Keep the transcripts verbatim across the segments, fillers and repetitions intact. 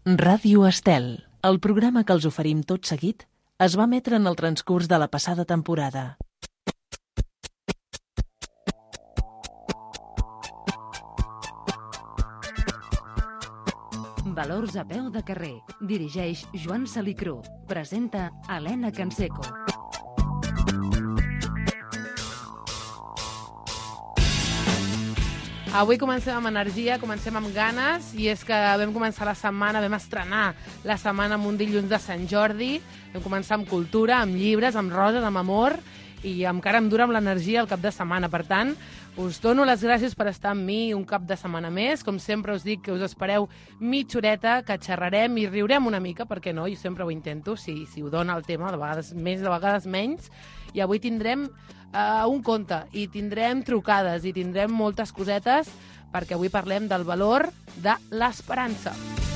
Ràdio Estel, el programa que els oferim tot seguit, es va emetre en el transcurs de la passada temporada. Valors a peu de carrer. Dirigeix Joan Salicrú. Presenta Helena Canseco. Avui comencem amb energia, comencem amb ganes, i és que vam començar la setmana, vam estrenar la setmana amb un dilluns de Sant Jordi, vam començar amb cultura, amb llibres, amb roses, amb amor, i encara em dura amb l'energia el cap de setmana. Per tant, us dono les gràcies per estar amb mi un cap de setmana més. Com sempre us dic que us espereu mitja horeta, que xerrarem i riurem una mica, perquè no? Jo sempre ho intento, si, si ho dona el tema, de vegades més, de vegades menys. I avui tindrem uh, un conte, i tindrem trucades, i tindrem moltes cosetes, perquè avui parlem del valor de l'esperança.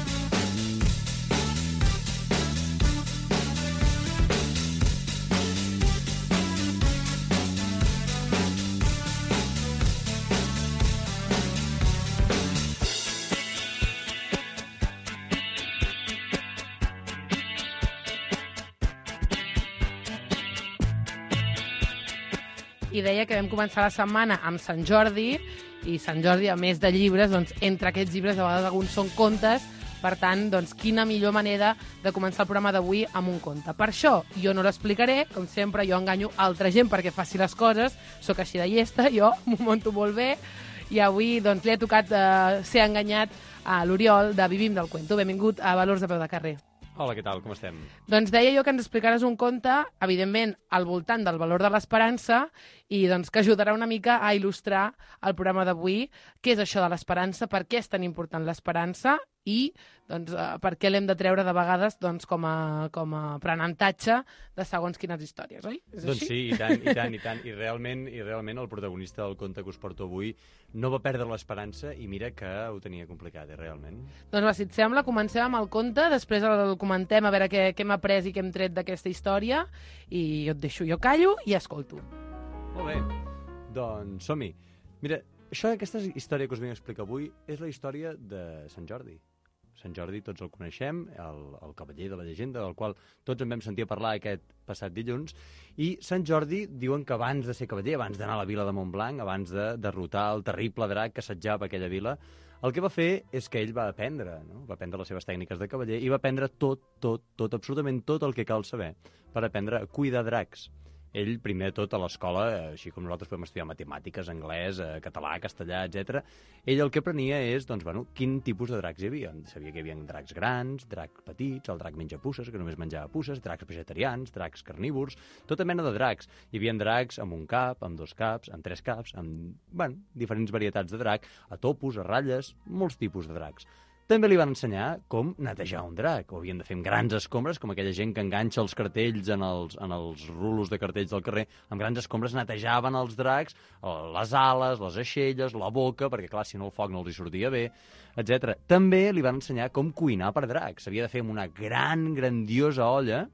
I deia que vam començar la setmana amb Sant Jordi, i Sant Jordi, a més de llibres, doncs, entre aquests llibres, a vegades alguns són contes, per tant, doncs, quina millor manera de començar el programa d'avui amb un conte. Per això, jo no l'explicaré, com sempre, jo enganyo altra gent perquè faci les coses, sóc així de llesta, jo m'ho monto molt bé, i avui doncs, li ha tocat eh, ser enganyat a l'Oriol de Vivim del Cuento. Benvingut a Valors a peu de carrer. Hola, què tal? Com estem? Doncs deia jo que ens explicaràs un conte, evidentment, al voltant del valor de l'esperança, i doncs que ajudarà una mica a il·lustrar el programa d'avui, què és això de l'esperança, per què és tan important l'esperança i doncs, per què l'hem de treure de vegades doncs, com, a, com a aprenentatge de segons quines històries, oi? És doncs així? sí, i tant, i tant, i tant. I realment, i realment el protagonista del conte que us porto avui no va perdre l'esperança i mira que ho tenia complicat, eh, realment. Doncs va, si et sembla, comencem amb el conte, després el comentem a veure què, què hem après i què hem tret d'aquesta història, i jo et deixo, jo callo i escolto. Molt bé, doncs som-hi. Mira, això, aquesta història que us vinc a explicar avui és la història de Sant Jordi. Sant Jordi tots el coneixem, el, el cavaller de la llegenda, del qual tots en vam sentir a parlar aquest passat dilluns, i Sant Jordi diuen que abans de ser cavaller, abans d'anar a la vila de Montblanc, abans de derrotar el terrible drac que assetjava aquella vila, el que va fer és que ell va aprendre, no? Va aprendre les seves tècniques de cavaller i va aprendre tot, tot, tot, absolutament tot el que cal saber per aprendre a cuidar dracs. Ell, primer de tot, a l'escola, així com nosaltres podem estudiar matemàtiques, anglès, català, castellà, etcètera, ell el que aprenia és, doncs, bueno, quin tipus de dracs hi havia. Sabia que hi havia dracs grans, dracs petits, el drac menja puces, que només menjava puces, dracs vegetarians, dracs carnívors, tota mena de dracs. Hi havia dracs amb un cap, amb dos caps, amb tres caps, amb, bueno, diferents varietats de drac, a topos, a ratlles, molts tipus de dracs. També li van ensenyar com netejar un drac. Ho havien de fer amb grans escombres, com aquella gent que enganxa els cartells en els, en els rulos de cartells del carrer. Amb grans escombres netejaven els dracs, les ales, les aixelles, la boca, perquè, clar, si no el foc no els hi sortia bé, etcètera. També li van ensenyar com cuinar per dracs. S'havia de fer amb una gran, grandiosa olla,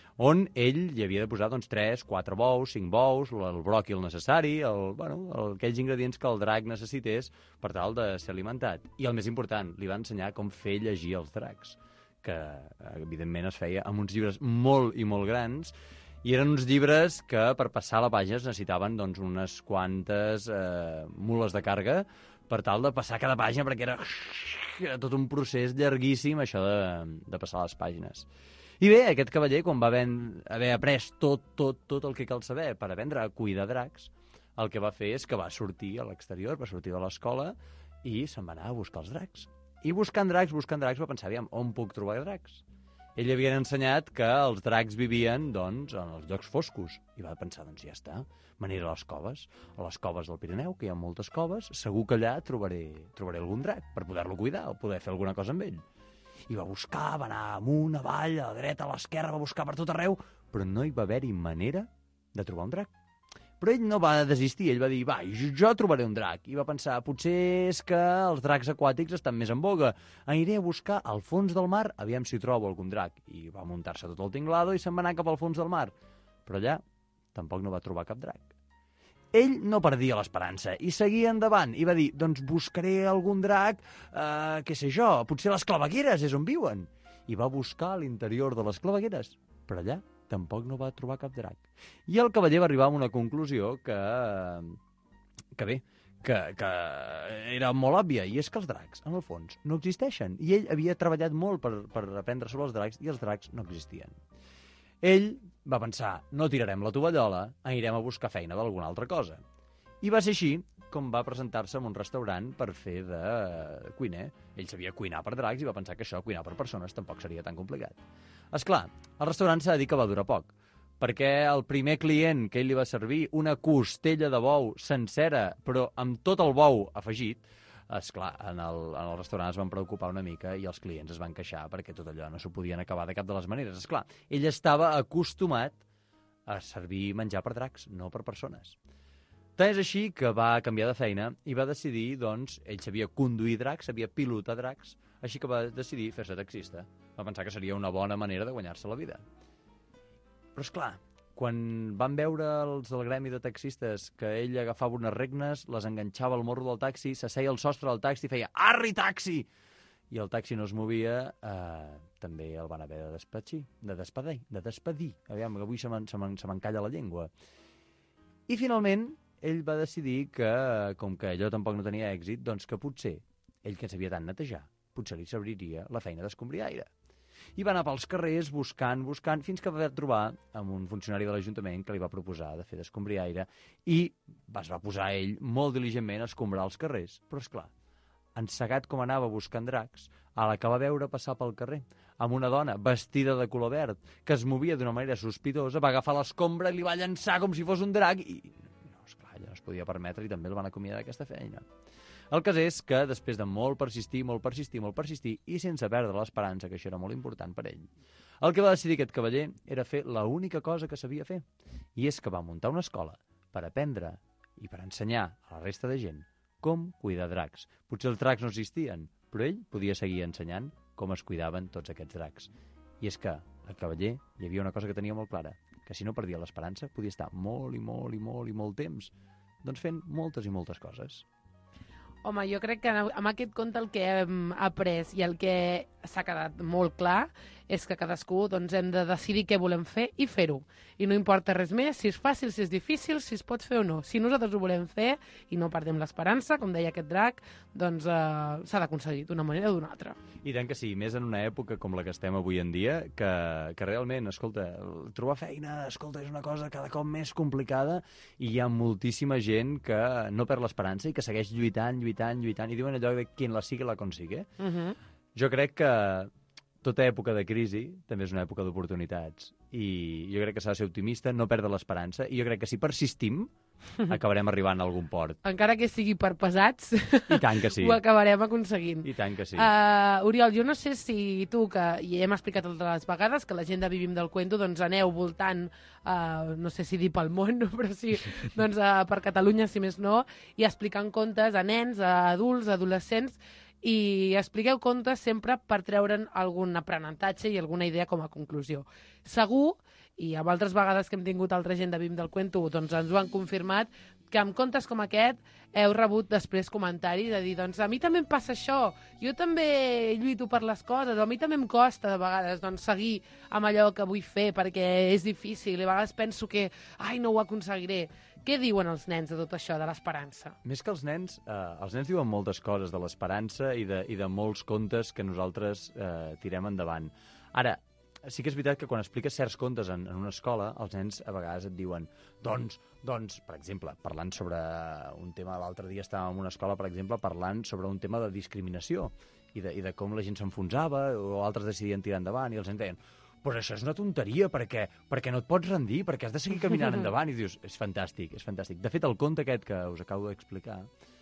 on ell hi havia de posar doncs, tres, quatre bous, cinc bous, el bròquil necessari, el, bueno, el, aquells ingredients que el drac necessités per tal de ser alimentat. I el més important, li va ensenyar com fer llegir els dracs, que evidentment es feia amb uns llibres molt i molt grans, i eren uns llibres que per passar la pàgina es necessitaven doncs, unes quantes eh, mules de càrrega per tal de passar cada pàgina, perquè era, era tot un procés llarguíssim això de, de passar les pàgines. I bé, aquest cavaller, quan va haver, haver après tot, tot, tot el que cal saber per aprendre a cuidar dracs, el que va fer és que va sortir a l'exterior, va sortir de l'escola i se'n va anar a buscar els dracs. I buscant dracs, buscant dracs, va pensar, aviam, on puc trobar dracs? Ell havia ensenyat que els dracs vivien, doncs, en els llocs foscos. I va pensar, doncs ja està, me n'aniré a les coves, a les coves del Pirineu, que hi ha moltes coves, segur que allà trobaré, trobaré algun drac per poder-lo cuidar o poder fer alguna cosa amb ell. I va buscar, va anar amunt, avall, a la dreta, a l'esquerra, va buscar per tot arreu, però no hi va haver-hi manera de trobar un drac. Però ell no va desistir, ell va dir, va, jo trobaré un drac. I va pensar, potser és que els dracs aquàtics estan més en boga. Aniré a buscar al fons del mar, aviam si trobo algun drac. I va muntar-se tot el tinglado i se'n va anar cap al fons del mar. Però allà tampoc no va trobar cap drac. ell no perdia l'esperança i seguia endavant i va dir, doncs buscaré algun drac, eh, què sé jo, potser les clavegueres és on viuen. I va buscar a l'interior de les clavegueres, però allà tampoc no va trobar cap drac. I el cavaller va arribar a una conclusió que, que bé, que, que era molt òbvia, i és que els dracs, en el fons, no existeixen. I ell havia treballat molt per, per aprendre sobre els dracs, i els dracs no existien. Ell va pensar, no tirarem la tovallola, anirem a buscar feina d'alguna altra cosa. I va ser així com va presentar-se en un restaurant per fer de cuiner. Ell sabia cuinar per dracs i va pensar que això, cuinar per persones, tampoc seria tan complicat. Esclar, el restaurant s'ha de dir que va durar poc, perquè el primer client que ell li va servir una costella de bou sencera, però amb tot el bou afegit, esclar, en el, en el restaurant es van preocupar una mica i els clients es van queixar perquè tot allò no s'ho podien acabar de cap de les maneres. Esclar, ell estava acostumat a servir menjar per dracs, no per persones. Tant és així que va canviar de feina i va decidir, doncs, ell sabia conduir dracs, sabia pilotar dracs, així que va decidir fer-se taxista. Va pensar que seria una bona manera de guanyar-se la vida. Però, esclar, quan van veure els del gremi de taxistes que ell agafava unes regnes, les enganxava al morro del taxi, s'asseia al sostre del taxi i feia «Arri, taxi!» i el taxi no es movia, eh, també el van haver de despatxir, de despedir, de despedir. Aviam, avui se m'encalla la llengua. I finalment, ell va decidir que, com que allò tampoc no tenia èxit, doncs que potser, ell que sabia tant netejar, potser li serviria la feina d'escombriaire. I va anar pels carrers buscant, buscant, fins que va trobar amb un funcionari de l'Ajuntament que li va proposar de fer d'escombriaire i es va posar ell molt diligentment a escombrar els carrers. Però, esclar, encegat com anava buscant dracs, a la que va veure passar pel carrer, amb una dona vestida de color verd, que es movia d'una manera sospitosa, va agafar l'escombra i li va llançar com si fos un drac i, no, esclar, ella no es podia permetre i també el van acomiadar d'aquesta feina. El cas és que, després de molt persistir, molt persistir, molt persistir, i sense perdre l'esperança, que això era molt important per ell, el que va decidir aquest cavaller era fer l'única cosa que sabia fer, i és que va muntar una escola per aprendre i per ensenyar a la resta de gent com cuidar dracs. Potser els dracs no existien, però ell podia seguir ensenyant com es cuidaven tots aquests dracs. I és que el cavaller hi havia una cosa que tenia molt clara, que si no perdia l'esperança podia estar molt i molt i molt i molt temps doncs fent moltes i moltes coses. Home, jo crec que amb aquest conte el que hem après i el que s'ha quedat molt clar és que cadascú doncs, hem de decidir què volem fer i fer-ho. I no importa res més, si és fàcil, si és difícil, si es pot fer o no. Si nosaltres ho volem fer i no perdem l'esperança, com deia aquest drac, doncs eh, s'ha d'aconseguir d'una manera o d'una altra. I tant que sí, més en una època com la que estem avui en dia, que, que realment, escolta, trobar feina, escolta, és una cosa cada cop més complicada i hi ha moltíssima gent que no perd l'esperança i que segueix lluitant, lluitant, lluitant, i diuen allò de quien la sigue la consigue. Uh -huh. Jo crec que tota època de crisi també és una època d'oportunitats i jo crec que s'ha de ser optimista, no perdre l'esperança, i jo crec que si persistim acabarem arribant a algun port. Encara que sigui per pesats, I tant que sí. Ho acabarem aconseguint. I tant que sí. Uh, Oriol, jo no sé si tu, que ja hem explicat altres vegades, que la gent de Vivim del Cuento, doncs aneu voltant, uh, no sé si dir pel món, però sí, doncs uh, per Catalunya, si més no, i explicant contes a nens, a adults, a adolescents, i expliqueu contes sempre per treure'n algun aprenentatge i alguna idea com a conclusió. Segur, i amb altres vegades que hem tingut altra gent de Vivim del Cuento, doncs ens ho han confirmat, que amb contes com aquest heu rebut després comentaris de dir, doncs a mi també em passa això, jo també lluito per les coses, o a mi també em costa de vegades doncs, seguir amb allò que vull fer perquè és difícil, i a vegades penso que ai, no ho aconseguiré. Què diuen els nens de tot això, de l'esperança? Més que els nens, eh, els nens diuen moltes coses de l'esperança i, de, i de molts contes que nosaltres eh, tirem endavant. Ara, sí que és veritat que quan expliques certs contes en, en una escola, els nens a vegades et diuen doncs, doncs, per exemple, parlant sobre un tema, l'altre dia estàvem en una escola, per exemple, parlant sobre un tema de discriminació i de, i de com la gent s'enfonsava o altres decidien tirar endavant, i els nens deien però això és una tonteria, perquè, perquè no et pots rendir, perquè has de seguir caminant endavant, i dius, és fantàstic, és fantàstic. De fet, el conte aquest que us acabo d'explicar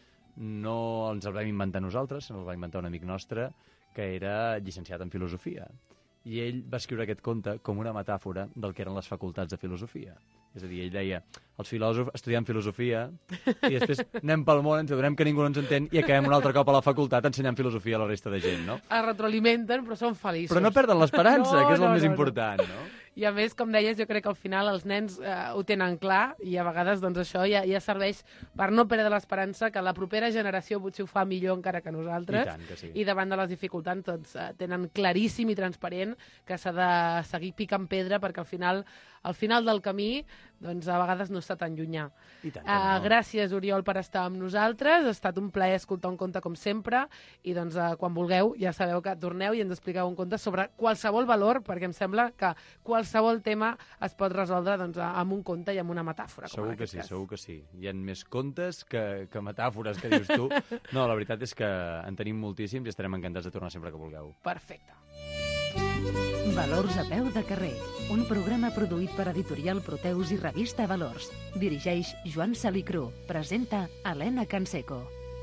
no ens el vam inventar nosaltres, el va inventar un amic nostre que era llicenciat en filosofia. I ell va escriure aquest conte com una metàfora del que eren les facultats de filosofia. És a dir, ell deia, els filòsofs estudiant filosofia i després anem pel món, ens adonem que ningú no ens entén i acabem un altre cop a la facultat ensenyant filosofia a la resta de gent, no? Es retroalimenten, però són feliços. Però no perden l'esperança, no, que és el no, més no, important, no? no? I a més, com deies, jo crec que al final els nens eh, ho tenen clar i a vegades doncs, això ja, ja serveix per no perdre l'esperança que la propera generació potser ho fa millor encara que nosaltres. I tant que sí. I davant de les dificultats doncs, eh, tenen claríssim i transparent que s'ha de seguir picant pedra perquè al final, al final del camí doncs, a vegades no està tan llunyà. I tant que Uh, no. gràcies, Oriol, per estar amb nosaltres. Ha estat un plaer escoltar un conte com sempre i doncs, uh, quan vulgueu ja sabeu que torneu i ens expliqueu un conte sobre qualsevol valor, perquè em sembla que qualsevol tema es pot resoldre doncs, amb un conte i amb una metàfora. Com Segur en que aquest sí, cas. segur que sí. Hi ha més contes que, que metàfores que dius tu. No, la veritat és que en tenim moltíssims i estarem encantats de tornar sempre que vulgueu. Perfecte. Valors a peu de carrer, un programa produït per Editorial Proteus i Revista Valors. Dirigeix Joan Salicrú. Presenta Helena Canseco.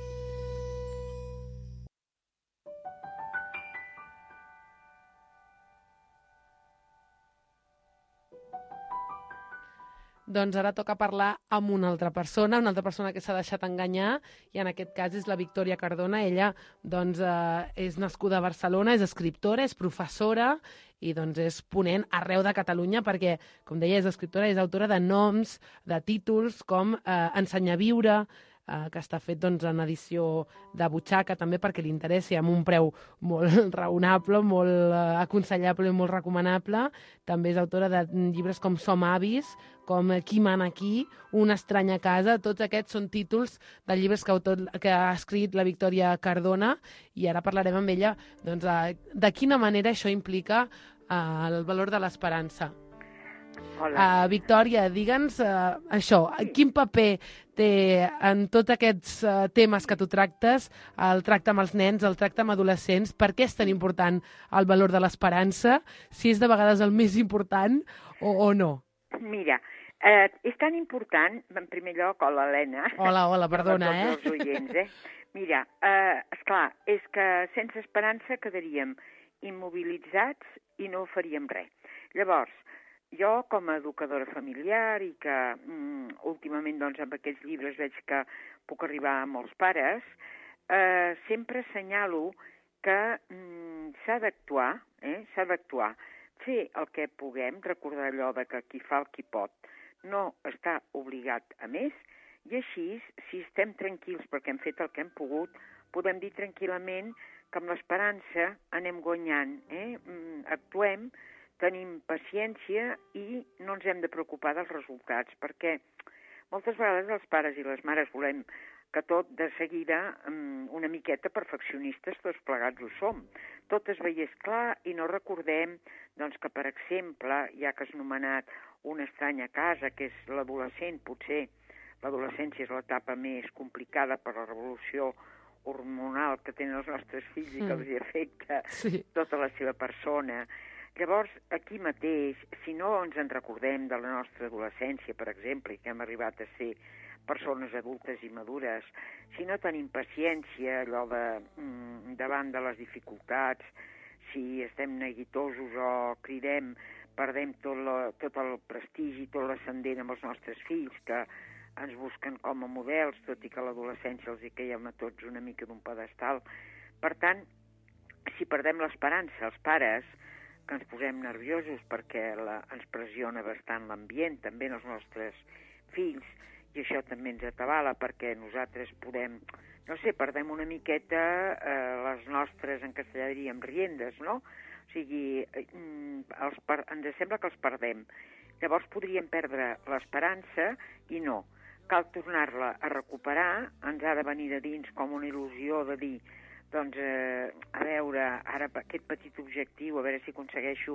Doncs ara toca parlar amb una altra persona, una altra persona que s'ha deixat enganyar, i en aquest cas és la Victòria Cardona. Ella doncs, eh, és nascuda a Barcelona, és escriptora, és professora i doncs, és ponent arreu de Catalunya perquè, com deia, és escriptora, és autora de noms, de títols com eh, Ensenyar a viure, eh, que està fet doncs, en edició de butxaca també perquè li interessi, amb un preu molt raonable, molt eh, aconsellable i molt recomanable. També és autora de llibres com Som avis, com Qui mana aquí, Una estranya casa. Tots aquests són títols de llibres que, autor, que ha escrit la Victòria Cardona i ara parlarem amb ella doncs, eh, de quina manera això implica eh, el valor de l'esperança. Hola. Uh, Victòria, digue'ns uh, això, quin paper té en tots aquests uh, temes que tu tractes, el tracte amb els nens, el tracte amb adolescents, per què és tan important el valor de l'esperança, si és de vegades el més important o, o no? Mira, eh, és tan important, en primer lloc, hola, Helena. Hola, hola, perdona, eh? eh? Els oients, eh? Mira, eh, esclar, és que sense esperança quedaríem immobilitzats i no faríem res. Llavors, jo, com a educadora familiar i que mm, últimament doncs, amb aquests llibres veig que puc arribar a molts pares, eh, sempre assenyalo que mm, s'ha d'actuar, eh? s'ha d'actuar, fer el que puguem, recordar allò de que qui fa el qui pot no està obligat a més, i així, si estem tranquils perquè hem fet el que hem pogut, podem dir tranquil·lament que amb l'esperança anem guanyant, eh? mm, actuem, tenim paciència i no ens hem de preocupar dels resultats, perquè moltes vegades els pares i les mares volem que tot de seguida una miqueta perfeccionistes, tots plegats ho som. Tot es veiés clar i no recordem doncs, que, per exemple, ja que has anomenat Una estranya casa, que és l'adolescent, potser l'adolescència és l'etapa més complicada per la revolució hormonal que tenen els nostres fills i que els hi afecta Sí. tota la seva persona. Llavors, aquí mateix, si no ens en recordem de la nostra adolescència, per exemple, i que hem arribat a ser persones adultes i madures, si no tenim paciència, allò de, mm, davant de les dificultats, si estem neguitosos o cridem, perdem tot, la, tot el prestigi, tot l'ascendent amb els nostres fills, que ens busquen com a models, tot i que a l'adolescència els hi caiem a tots una mica d'un pedestal. Per tant, si perdem l'esperança, els pares, que ens posem nerviosos perquè la, ens pressiona bastant l'ambient, també en els nostres fills, i això també ens atabala perquè nosaltres podem, no sé, perdem una miqueta eh, les nostres, en castellà diríem, riendes, no? O sigui, eh, els per, ens sembla que els perdem. Llavors podríem perdre l'esperança i no. Cal tornar-la a recuperar, ens ha de venir de dins com una il·lusió de dir doncs, eh, a veure, ara aquest petit objectiu, a veure si aconsegueixo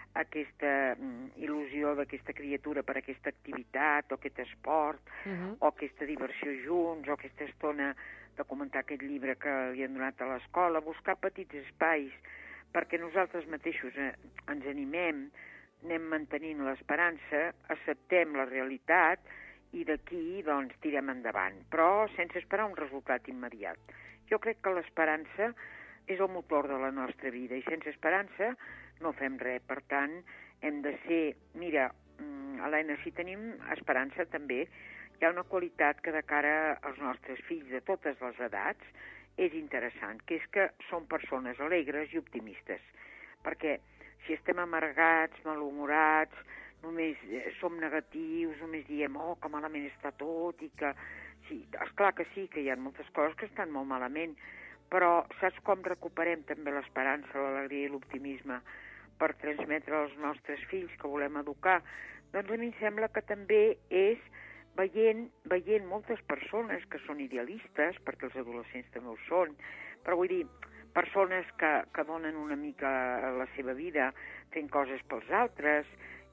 aquesta mm, il·lusió d'aquesta criatura per aquesta activitat, o aquest esport, uh-huh. o aquesta diversió junts, o aquesta estona de comentar aquest llibre que li han donat a l'escola, buscar petits espais perquè nosaltres mateixos eh, ens animem, anem mantenint l'esperança, acceptem la realitat i d'aquí doncs, tirem endavant, però sense esperar un resultat immediat. Jo crec que l'esperança és el motor de la nostra vida i sense esperança no fem res. Per tant, hem de ser... Mira, Helena, si tenim esperança també, hi ha una qualitat que de cara als nostres fills de totes les edats és interessant, que és que són persones alegres i optimistes. Perquè si estem amargats, malhumorats, només som negatius, només diem, oh, que malament està tot, i que... Sí, esclar que sí, que hi ha moltes coses que estan molt malament, però saps com recuperem també l'esperança, l'alegria i l'optimisme per transmetre als nostres fills que volem educar? Doncs a mi em sembla que també és veient, veient moltes persones que són idealistes, perquè els adolescents també ho són, però vull dir, persones que, que donen una mica la seva vida fent coses pels altres,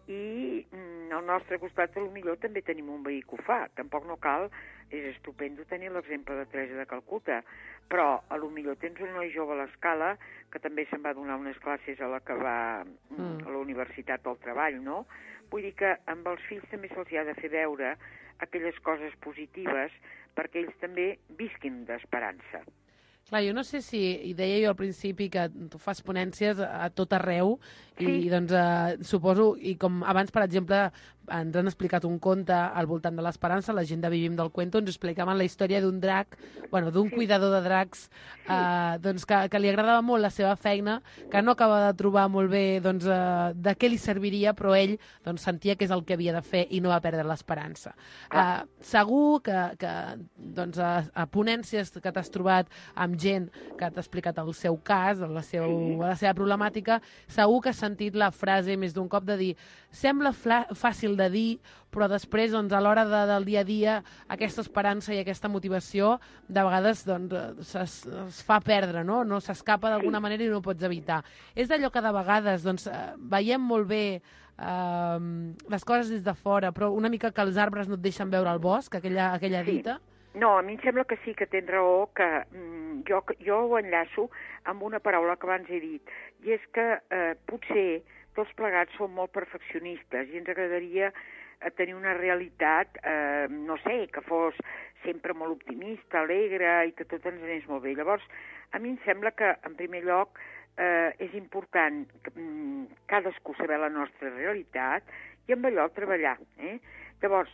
i mm, al nostre costat potser també tenim un veí que ho fa. Tampoc no cal, és estupendo tenir l'exemple de Teresa de Calcuta, però a lo millor tens un noi jove a l'escala que també se'n va donar unes classes a la que va mm. a la Universitat del Treball, no? Vull dir que amb els fills també se'ls ha de fer veure aquelles coses positives perquè ells també visquin d'esperança. Clar, jo no sé si, i deia jo al principi que tu fas ponències a, a tot arreu, sí. I doncs eh, suposo, i com abans, per exemple, ens han explicat un conte al voltant de l'esperança, la gent de Vivim del Cuento, ens explicaven la història d'un drac, bueno, d'un sí. cuidador de dracs, sí. eh, doncs que, que li agradava molt la seva feina, que no acaba de trobar molt bé doncs, eh, de què li serviria, però ell doncs, sentia que és el que havia de fer i no va perdre l'esperança. Eh, segur que, que doncs, a, a ponències que t'has trobat amb gent que t'ha explicat el seu cas, la seva, sí. la seva problemàtica, segur que has sentit la frase més d'un cop de dir sembla fàcil de dir, però després, doncs, a l'hora de, del dia a dia, aquesta esperança i aquesta motivació, de vegades, doncs, es, es fa perdre, no? No s'escapa d'alguna sí. manera i no ho pots evitar. És d'allò que de vegades, doncs, veiem molt bé eh, les coses des de fora, però una mica que els arbres no et deixen veure el bosc, aquella, aquella sí. dita. No, a mi em sembla que sí, que tens raó, que mm, jo, jo ho enllaço amb una paraula que abans he dit, i és que eh, potser tots plegats som molt perfeccionistes i ens agradaria eh, tenir una realitat, eh, no sé, que fos sempre molt optimista, alegre i que tot ens anés molt bé. Llavors, a mi em sembla que, en primer lloc, eh, és important que, mm, cadascú saber la nostra realitat i amb allò treballar. Eh? Llavors,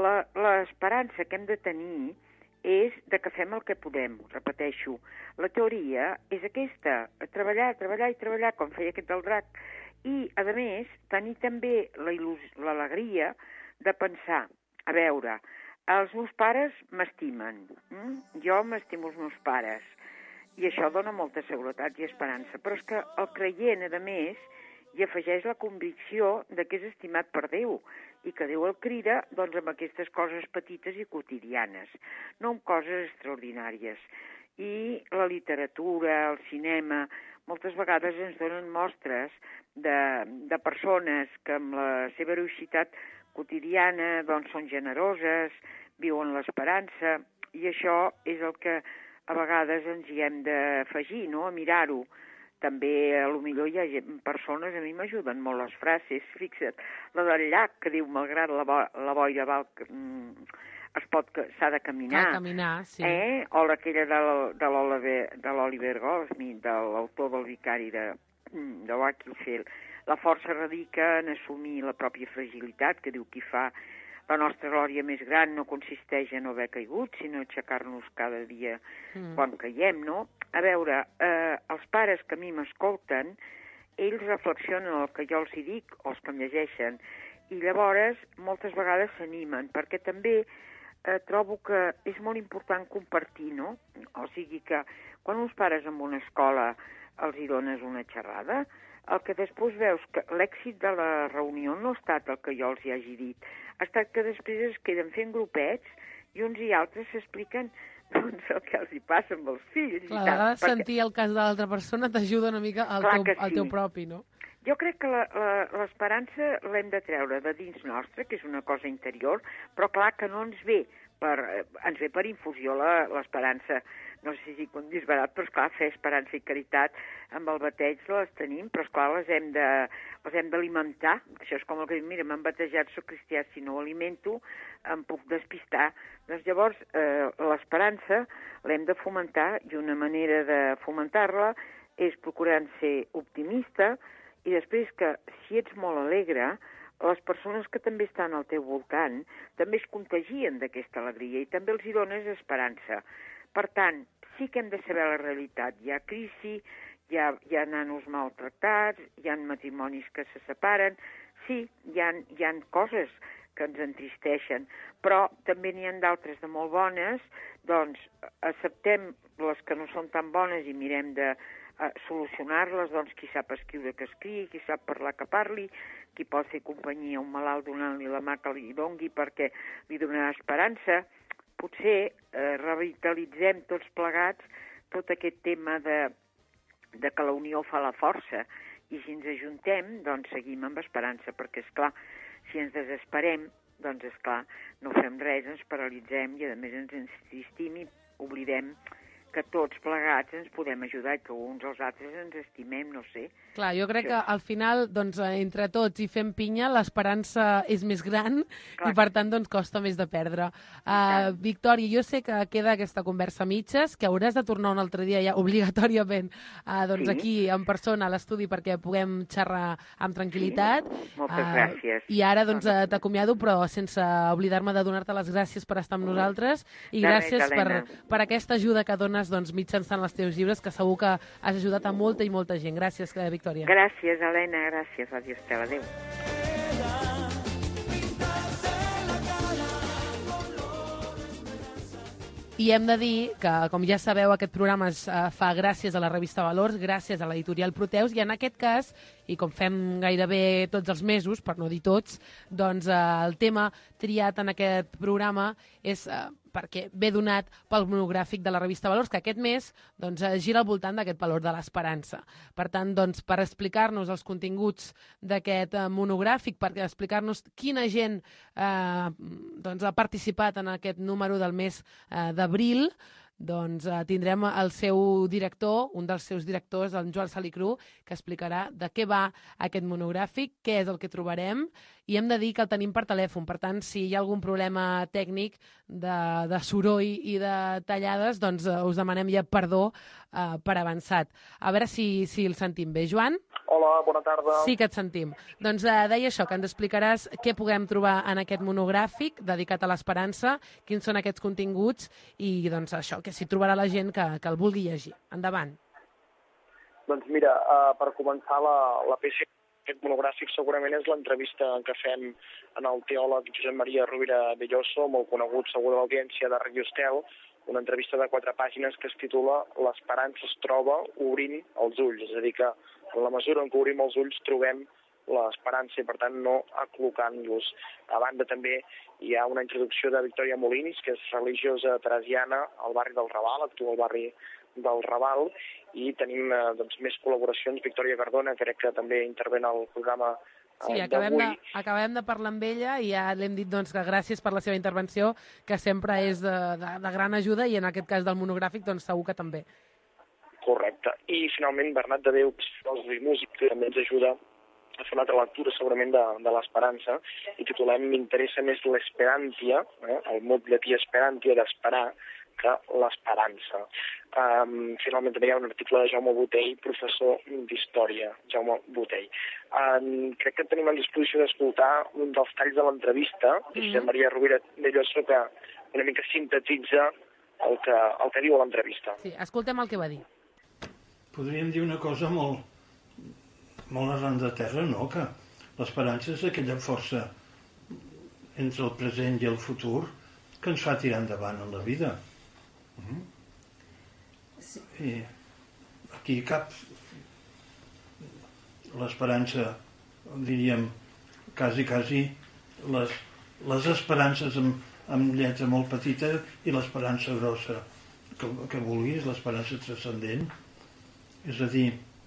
l'esperança que hem de tenir és de que fem el que podem, repeteixo. La teoria és aquesta, treballar, treballar i treballar, com feia aquest del drac. I, a més, tenir també l'alegria de pensar, a veure, els meus pares m'estimen, mm? jo m'estimo els meus pares, i això dona molta seguretat i esperança, però és que el creient, a més, hi afegeix la convicció de que és estimat per Déu, i que Déu el crida doncs, amb aquestes coses petites i quotidianes, no amb coses extraordinàries. I la literatura, el cinema, moltes vegades ens donen mostres de, de persones que amb la seva heroïcitat quotidiana doncs, són generoses, viuen l'esperança, i això és el que a vegades ens hi hem d'afegir, no? A mirar-ho. També, a lo millor, hi ha persones, a mi m'ajuden molt les frases, fixa't, la del llac, que diu, malgrat la, bo, la boira val, es pot, s'ha de caminar. Cal caminar, sí. Eh? O aquella de l'Oliver Goldsmith, de l'autor del Vicari de, de Wakefield. La força radica en assumir la pròpia fragilitat, que diu qui fa la nostra glòria més gran no consisteix en no haver caigut, sinó aixecar-nos cada dia mm. quan caiem, no? A veure, eh, els pares que a mi m'escolten, ells reflexionen el que jo els hi dic, o els que em llegeixen, i llavors moltes vegades s'animen, perquè també eh, trobo que és molt important compartir, no? O sigui que quan uns pares en una escola els hi dones una xerrada, el que després veus que l'èxit de la reunió no ha estat el que jo els hi hagi dit, ha estat que després es queden fent grupets i uns i altres s'expliquen doncs, el que els hi passa amb els fills. Clar, a vegades perquè... sentir el cas de l'altra persona t'ajuda una mica al teu, sí. al teu propi, no? Jo crec que l'esperança l'hem de treure de dins nostre, que és una cosa interior, però clar que no ens ve per, ens ve per infusió l'esperança. No sé si com disbarat, però esclar, fer esperança i caritat amb el bateig les tenim, però esclar, les hem de, les hem d'alimentar. Això és com el que diu, mira, m'han batejat, soc cristià, si no ho alimento, em puc despistar. Doncs llavors, eh, l'esperança l'hem de fomentar, i una manera de fomentar-la és procurant ser optimista, i després que, si ets molt alegre, les persones que també estan al teu voltant també es contagien d'aquesta alegria i també els hi dones esperança. Per tant, sí que hem de saber la realitat. Hi ha crisi, hi ha, hi ha nanos maltractats, hi ha matrimonis que se separen, sí, hi ha, hi ha coses que ens entristeixen, però també n'hi ha d'altres de molt bones, doncs acceptem les que no són tan bones i mirem de uh, solucionar-les, doncs qui sap escriure que escrigui, qui sap parlar que parli, qui pot fer companyia a un malalt donant-li la mà que li dongui perquè li donarà esperança. Potser eh, revitalitzem tots plegats tot aquest tema de, de que la unió fa la força i si ens ajuntem, doncs seguim amb esperança, perquè, és clar, si ens desesperem, doncs, és clar, no fem res, ens paralitzem i, a més, ens entristim i oblidem que tots plegats ens podem ajudar i que uns als altres ens estimem, no sé. Clar, jo crec que al final, doncs, entre tots i fent pinya, l'esperança és més gran Clar. I, per tant, doncs, costa més de perdre. Uh, Victòria, jo sé que queda aquesta conversa a mitges, que hauràs de tornar un altre dia ja obligatòriament uh, doncs, sí. aquí en persona a l'estudi perquè puguem xerrar amb tranquil·litat. Sí. Moltes uh, gràcies. I ara doncs, uh, t'acomiado, però sense oblidar-me de donar-te les gràcies per estar amb nosaltres i de gràcies res, per, per aquesta ajuda que dones doncs, mitjançant els teus llibres, que segur que has ajudat a molta i molta gent. Gràcies, Victòria. Gràcies, Helena, gràcies. Adéu, Estela, adéu. I hem de dir que, com ja sabeu, aquest programa es uh, fa gràcies a la revista Valors, gràcies a l'editorial Proteus, i en aquest cas, i com fem gairebé tots els mesos, per no dir tots, doncs uh, el tema triat en aquest programa és uh, perquè ve donat pel monogràfic de la revista Valors, que aquest mes doncs, gira al voltant d'aquest valor de l'esperança. Per tant, doncs, per explicar-nos els continguts d'aquest eh, monogràfic, per explicar-nos quina gent eh, doncs, ha participat en aquest número del mes eh, d'abril, doncs eh, tindrem el seu director, un dels seus directors, en Joan Salicru, que explicarà de què va aquest monogràfic, què és el que trobarem, i hem de dir que el tenim per telèfon. Per tant, si hi ha algun problema tècnic de, de soroll i de tallades, doncs eh, us demanem ja perdó eh, per avançat. A veure si, si el sentim bé. Joan? Hola, bona tarda. Sí que et sentim. Doncs eh, deia això, que ens explicaràs què puguem trobar en aquest monogràfic dedicat a l'esperança, quins són aquests continguts i doncs això, que s'hi trobarà la gent que, que el vulgui llegir. Endavant. Doncs mira, uh, per començar la, la peça d'aquest monogràfic segurament és l'entrevista que fem en el teòleg Josep Maria Rovira Belloso, molt conegut segur de l'audiència de Radio Estel, una entrevista de quatre pàgines que es titula L'esperança es troba obrint els ulls, és a dir que en la mesura en què obrim els ulls trobem l'esperança i, per tant, no aclocant-los. A banda, també hi ha una introducció de Victòria Molinis, que és religiosa teresiana al barri del Raval, actua al barri del Raval, i tenim eh, doncs, més col·laboracions. Victòria Cardona, crec que també intervé en el programa eh, Sí, acabem de, acabem de parlar amb ella i ja l'hem dit doncs, que gràcies per la seva intervenció, que sempre és de, de, de gran ajuda, i en aquest cas del monogràfic doncs, segur que també. Correcte. I finalment Bernat de Déu, que músic, que també ens ajuda a fer una altra lectura segurament de, de l'esperança, i titulem M'interessa més l'esperantia, eh? el mot llatí esperantia, d'esperar, que l'esperança. Um, finalment també hi ha un article de Jaume Botell, professor d'Història, Jaume Botell. Um, crec que tenim a disposició d'escoltar un dels talls de l'entrevista, de Josep Maria Rovira Belloso, que una mica sintetitza el que, el que diu a l'entrevista. Sí, escoltem el que va dir. Podríem dir una cosa molt, molt arran de terra, no? Que l'esperança és aquella força entre el present i el futur que ens fa tirar endavant en la vida. Mm. Sí. I aquí cap l'esperança, diríem, quasi, quasi les, les esperances amb, amb lletra molt petita i l'esperança grossa que, que vulguis, l'esperança transcendent. És a dir,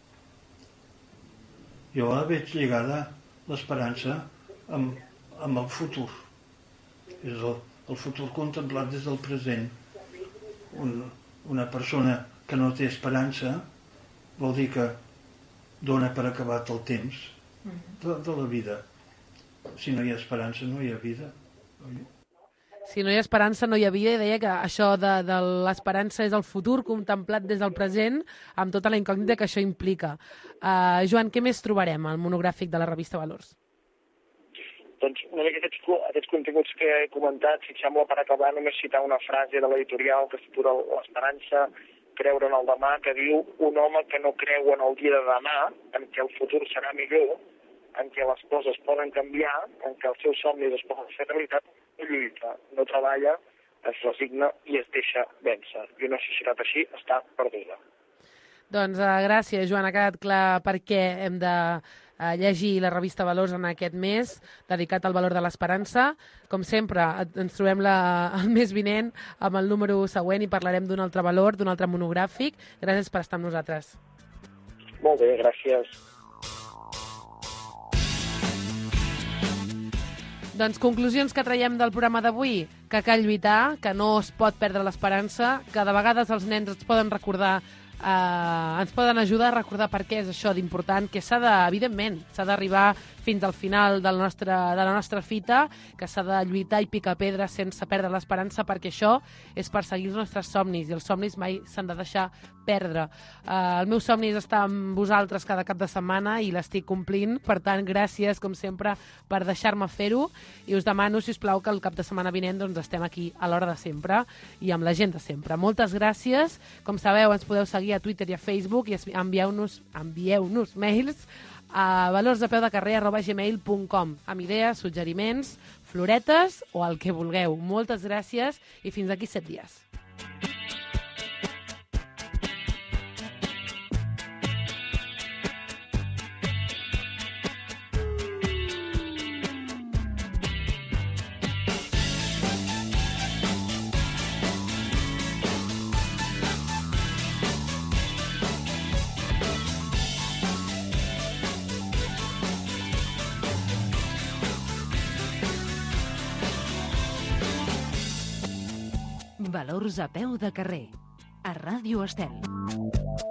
jo la veig lligada, l'esperança, amb, amb el futur. És el, el futur contemplat des del present. Un, una persona que no té esperança vol dir que dona per acabat el temps de, de la vida. Si no hi ha esperança, no hi ha vida. Si no hi ha esperança, no hi ha vida, i deia que això de, de l'esperança és el futur contemplat des del present, amb tota la incògnita que això implica. Uh, Joan, què més trobarem al monogràfic de la revista Valors? Doncs una mica aquests, aquests continguts que he comentat, si et sembla, per acabar, només citar una frase de l'editorial que es titula L'esperança creure en el demà, que diu un home que no creu en el dia de demà, en què el futur serà millor, en què les coses poden canviar, en què els seus somnis es poden fer realitat, no lluita, no treballa, es resigna i es deixa vèncer. I una societat així està perduda. Doncs uh, gràcies, Joan. Ha quedat clar per què hem de uh, llegir la revista Valors en aquest mes, dedicat al valor de l'esperança. Com sempre, ens trobem la, el mes vinent amb el número següent i parlarem d'un altre valor, d'un altre monogràfic. Gràcies per estar amb nosaltres. Molt bé, gràcies. Doncs conclusions que traiem del programa d'avui, que cal lluitar, que no es pot perdre l'esperança, que de vegades els nens ens poden recordar, eh, ens poden ajudar a recordar per què és això d'important, que s'ha de, evidentment, s'ha d'arribar fins al final de la nostra, de la nostra fita, que s'ha de lluitar i picar pedra sense perdre l'esperança, perquè això és perseguir els nostres somnis, i els somnis mai s'han de deixar perdre. Uh, el meu somni és estar amb vosaltres cada cap de setmana i l'estic complint, per tant, gràcies, com sempre, per deixar-me fer-ho, i us demano, si us plau, que el cap de setmana vinent doncs, estem aquí a l'hora de sempre i amb la gent de sempre. Moltes gràcies. Com sabeu, ens podeu seguir a Twitter i a Facebook i envieu-nos envieu-nos mails a valorsdepeudecarrer arroba gmail punt com amb idees, suggeriments, floretes o el que vulgueu. Moltes gràcies i fins aquí set dies. Valors a peu de carrer, a Ràdio Estel.